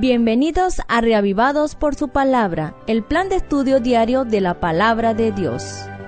Bienvenidos a Reavivados por su Palabra, el plan de estudio diario de la Palabra de Dios.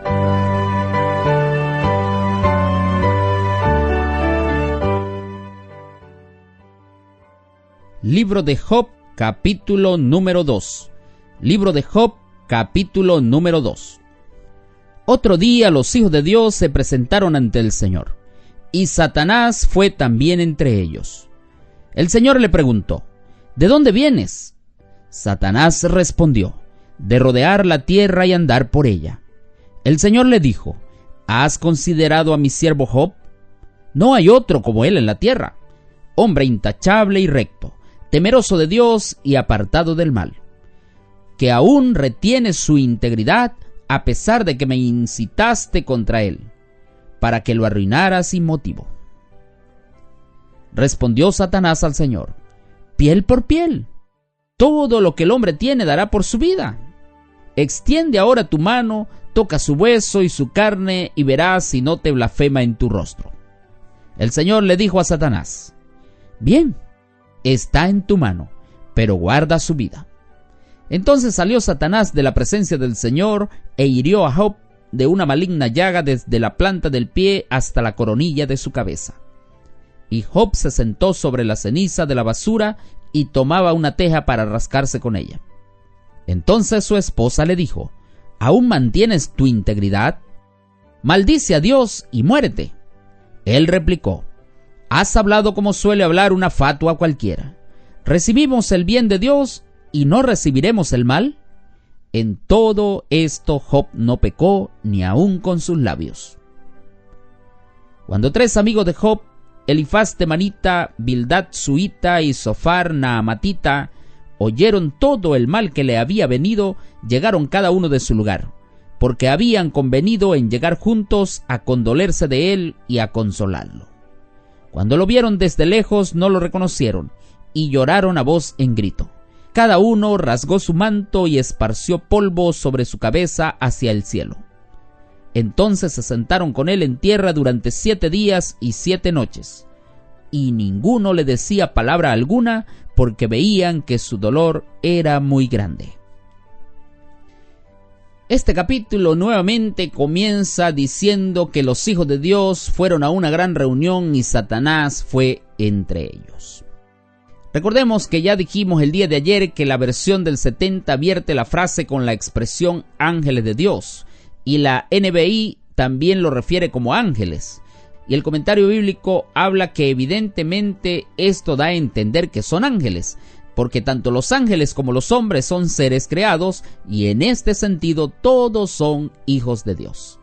Libro de Job, capítulo número 2. Libro de Job, capítulo número 2. Otro día los hijos de Dios se presentaron ante el Señor, y Satanás fue también entre ellos. El Señor le preguntó: ¿De dónde vienes? Satanás respondió: de rodear la tierra y andar por ella. El Señor le dijo: ¿has considerado a mi siervo Job? No hay otro como él en la tierra, hombre intachable y recto, temeroso de Dios y apartado del mal, que aún retiene su integridad a pesar de que me incitaste contra él, para que lo arruinara sin motivo. Respondió Satanás al Señor: piel por piel. Todo lo que el hombre tiene dará por su vida. Extiende ahora tu mano, toca su hueso y su carne, y verás si no te blasfema en tu rostro. El Señor le dijo a Satanás: bien, está en tu mano, pero guarda su vida. Entonces salió Satanás de la presencia del Señor e hirió a Job de una maligna llaga desde la planta del pie hasta la coronilla de su cabeza. Y Job se sentó sobre la ceniza de la basura y tomaba una teja para rascarse con ella. Entonces su esposa le dijo: ¿aún mantienes tu integridad? Maldice a Dios y muérete. Él replicó: has hablado como suele hablar una fatua cualquiera. ¿Recibimos el bien de Dios y no recibiremos el mal? En todo esto Job no pecó ni aun con sus labios. Cuando 3 amigos de Job, Elifaz temanita, Bildad suita y Zofar naamatita, oyeron todo el mal que le había venido, llegaron cada uno de su lugar, porque habían convenido en llegar juntos a condolerse de él y a consolarlo. Cuando lo vieron desde lejos no lo reconocieron, y lloraron a voz en grito. Cada uno rasgó su manto y esparció polvo sobre su cabeza hacia el cielo. Entonces se sentaron con él en tierra durante 7 días y 7 noches, y ninguno le decía palabra alguna, porque veían que su dolor era muy grande. Este capítulo nuevamente comienza diciendo que los hijos de Dios fueron a una gran reunión y Satanás fue entre ellos. Recordemos que ya dijimos el día de ayer que la versión del 70 vierte la frase con la expresión ángeles de Dios, y la NBI también lo refiere como ángeles. Y el comentario bíblico habla que evidentemente esto da a entender que son ángeles, porque tanto los ángeles como los hombres son seres creados, y en este sentido todos son hijos de Dios.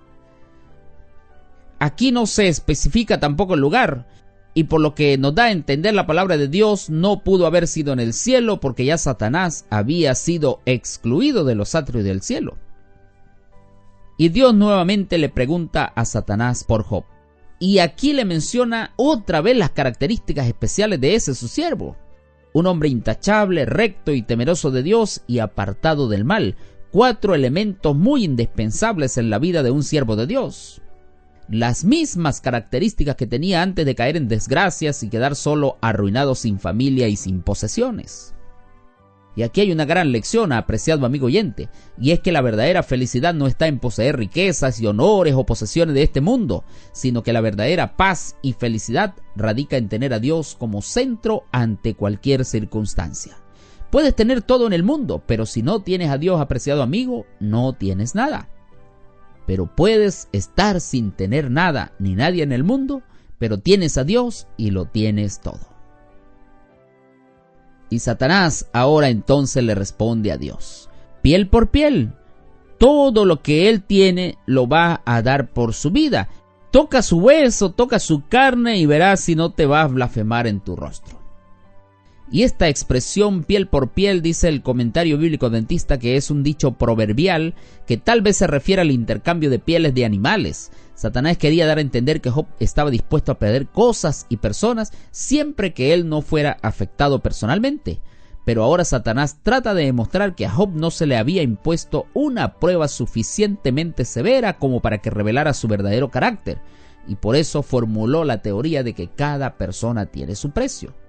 Aquí no se especifica tampoco el lugar, y por lo que nos da a entender la palabra de Dios, no pudo haber sido en el cielo, porque ya Satanás había sido excluido de los atrios del cielo. Y Dios nuevamente le pregunta a Satanás por Job. Y aquí le menciona otra vez las características especiales de ese su siervo. Un hombre intachable, recto y temeroso de Dios y apartado del mal. 4 elementos muy indispensables en la vida de un siervo de Dios. Las mismas características que tenía antes de caer en desgracias y quedar solo, arruinado, sin familia y sin posesiones. Y aquí hay una gran lección, apreciado amigo oyente, y es que la verdadera felicidad no está en poseer riquezas y honores o posesiones de este mundo, sino que la verdadera paz y felicidad radica en tener a Dios como centro ante cualquier circunstancia. Puedes tener todo en el mundo, pero si no tienes a Dios, apreciado amigo, no tienes nada. Pero puedes estar sin tener nada ni nadie en el mundo, pero tienes a Dios y lo tienes todo. Y Satanás ahora entonces le responde a Dios: piel por piel. Todo lo que él tiene lo va a dar por su vida. Toca su hueso, toca su carne y verás si no te va a blasfemar en tu rostro. Y esta expresión piel por piel, dice el comentario bíblico adventista, que es un dicho proverbial que tal vez se refiere al intercambio de pieles de animales. Satanás quería dar a entender que Job estaba dispuesto a perder cosas y personas siempre que él no fuera afectado personalmente. Pero ahora Satanás trata de demostrar que a Job no se le había impuesto una prueba suficientemente severa como para que revelara su verdadero carácter, y por eso formuló la teoría de que cada persona tiene su precio.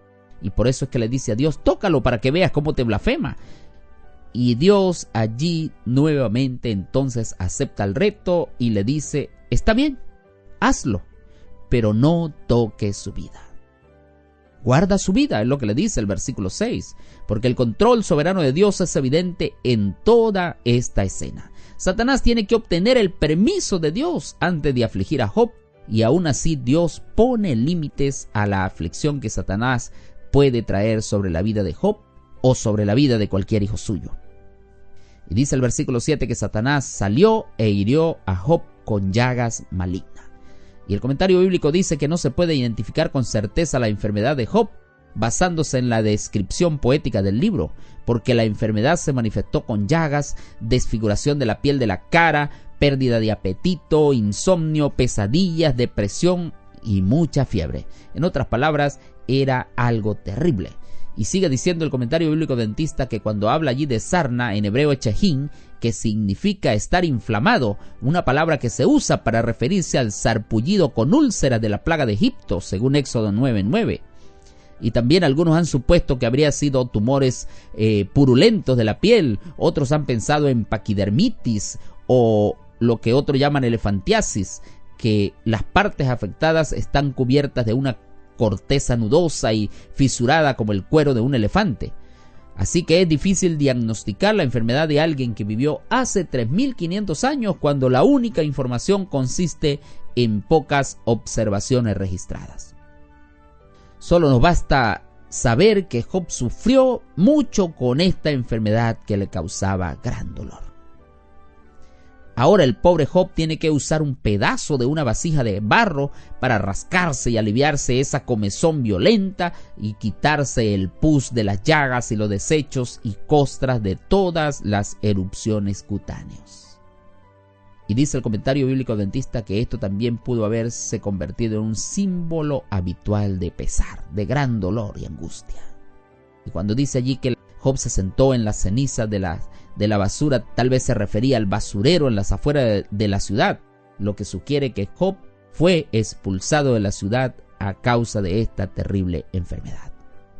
Y por eso es que le dice a Dios, tócalo para que veas cómo te blasfema. Y Dios allí nuevamente entonces acepta el reto y le dice, está bien, hazlo, pero no toques su vida. Guarda su vida, es lo que le dice el versículo 6, porque el control soberano de Dios es evidente en toda esta escena. Satanás tiene que obtener el permiso de Dios antes de afligir a Job, y aún así Dios pone límites a la aflicción que Satanás puede traer sobre la vida de Job o sobre la vida de cualquier hijo suyo. Y dice el versículo 7 que Satanás salió e hirió a Job con llagas malignas. Y el comentario bíblico dice que no se puede identificar con certeza la enfermedad de Job basándose en la descripción poética del libro, porque la enfermedad se manifestó con llagas, desfiguración de la piel de la cara, pérdida de apetito, insomnio, pesadillas, depresión y mucha fiebre. En otras palabras, era algo terrible. Y sigue diciendo el comentario bíblico adventista que cuando habla allí de sarna, en hebreo echejín, que significa estar inflamado, una palabra que se usa para referirse al sarpullido con úlceras de la plaga de Egipto, según Éxodo 9:9. Y también algunos han supuesto que habría sido tumores purulentos de la piel, otros han pensado en paquidermitis o lo que otros llaman elefantiasis, que las partes afectadas están cubiertas de una corteza nudosa y fisurada como el cuero de un elefante. Así que es difícil diagnosticar la enfermedad de alguien que vivió hace 3.500 años cuando la única información consiste en pocas observaciones registradas. Solo nos basta saber que Job sufrió mucho con esta enfermedad que le causaba gran dolor. Ahora el pobre Job tiene que usar un pedazo de una vasija de barro para rascarse y aliviarse esa comezón violenta y quitarse el pus de las llagas y los desechos y costras de todas las erupciones cutáneas. Y dice el comentario bíblico adventista que esto también pudo haberse convertido en un símbolo habitual de pesar, de gran dolor y angustia. Y cuando dice allí que Job se sentó en las cenizas de la basura, tal vez se refería al basurero en las afueras de la ciudad, lo que sugiere que Job fue expulsado de la ciudad a causa de esta terrible enfermedad.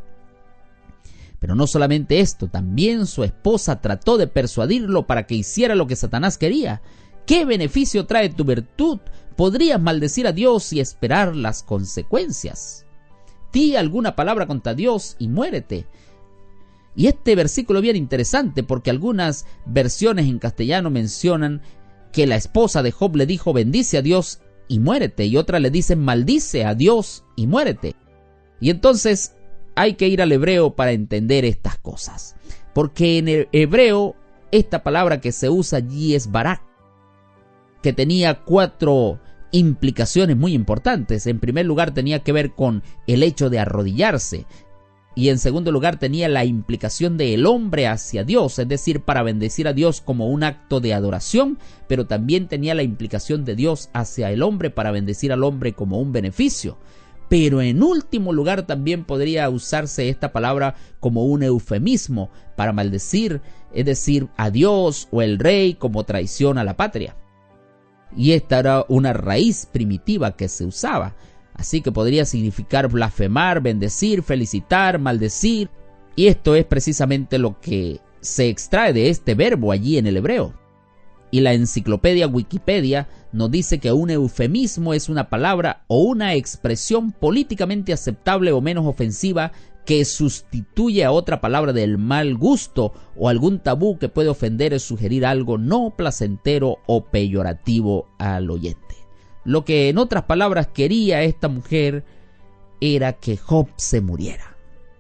Pero no solamente esto, también su esposa trató de persuadirlo para que hiciera lo que Satanás quería. ¿Qué beneficio trae tu virtud? Podrías maldecir a Dios y esperar las consecuencias. Di alguna palabra contra Dios y muérete. Y este versículo es bien interesante porque algunas versiones en castellano mencionan que la esposa de Job le dijo bendice a Dios y muérete, y otras le dicen maldice a Dios y muérete. Y entonces hay que ir al hebreo para entender estas cosas, porque en el hebreo esta palabra que se usa allí es barak, que tenía 4 implicaciones muy importantes. En primer lugar tenía que ver con el hecho de arrodillarse, y en segundo lugar tenía la implicación de el hombre hacia Dios, es decir, para bendecir a Dios como un acto de adoración, pero también tenía la implicación de Dios hacia el hombre para bendecir al hombre como un beneficio. Pero en último lugar también podría usarse esta palabra como un eufemismo para maldecir, es decir, a Dios o el rey como traición a la patria. Y esta era una raíz primitiva que se usaba. Así que podría significar blasfemar, bendecir, felicitar, maldecir. Y esto es precisamente lo que se extrae de este verbo allí en el hebreo. Y la enciclopedia Wikipedia nos dice que un eufemismo es una palabra o una expresión políticamente aceptable o menos ofensiva que sustituye a otra palabra del mal gusto o algún tabú que puede ofender o sugerir algo no placentero o peyorativo al oyente. Lo que en otras palabras quería esta mujer era que Job se muriera.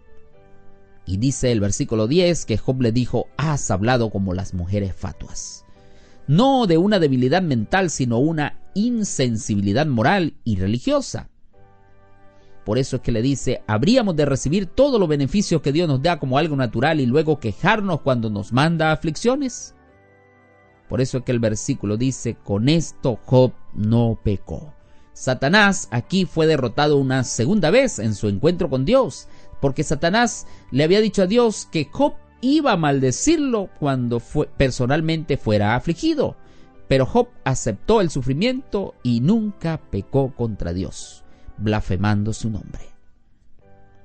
Y dice el versículo 10 que Job le dijo, has hablado como las mujeres fatuas. No de una debilidad mental, sino una insensibilidad moral y religiosa. Por eso es que le dice, habríamos de recibir todos los beneficios que Dios nos da como algo natural y luego quejarnos cuando nos manda aflicciones. Por eso es que el versículo dice, con esto Job no pecó. Satanás aquí fue derrotado una segunda vez en su encuentro con Dios, porque Satanás le había dicho a Dios que Job iba a maldecirlo cuando personalmente fuera afligido. Pero Job aceptó el sufrimiento y nunca pecó contra Dios, blasfemando su nombre.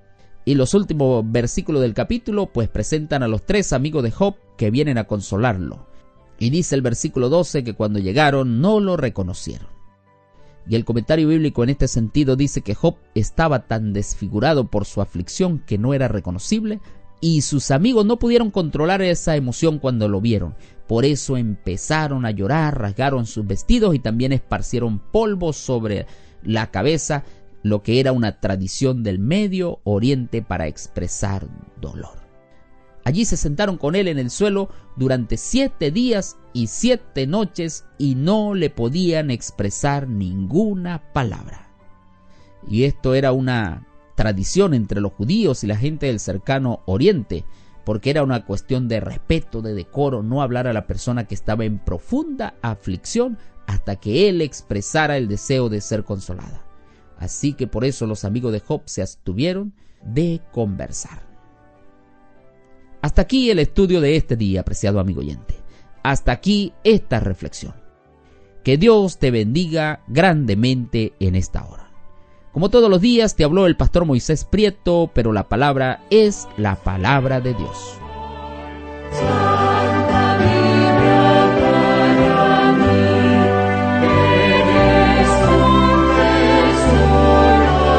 Y los últimos versículos del capítulo pues presentan a los 3 amigos de Job que vienen a consolarlo. Y dice el versículo 12 que cuando llegaron no lo reconocieron. Y el comentario bíblico en este sentido dice que Job estaba tan desfigurado por su aflicción que no era reconocible, y sus amigos no pudieron controlar esa emoción cuando lo vieron. Por eso empezaron a llorar, rasgaron sus vestidos y también esparcieron polvo sobre la cabeza, lo que era una tradición del Medio Oriente para expresar dolor. Allí se sentaron con él en el suelo durante 7 días y 7 noches y no le podían expresar ninguna palabra. Y esto era una tradición entre los judíos y la gente del cercano Oriente, porque era una cuestión de respeto, de decoro, no hablar a la persona que estaba en profunda aflicción hasta que él expresara el deseo de ser consolada. Así que por eso los amigos de Job se abstuvieron de conversar. Hasta aquí el estudio de este día, apreciado amigo oyente. Hasta aquí esta reflexión. Que Dios te bendiga grandemente en esta hora. Como todos los días te habló el pastor Moisés Prieto, pero la palabra es la palabra de Dios. Santa Biblia para mí, eres un tesoro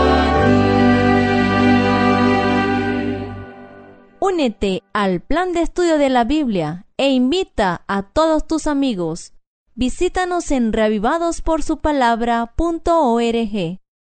a ti. Únete al plan de estudio de la Biblia e invita a todos tus amigos. Visítanos en reavivadosporsupalabra.org.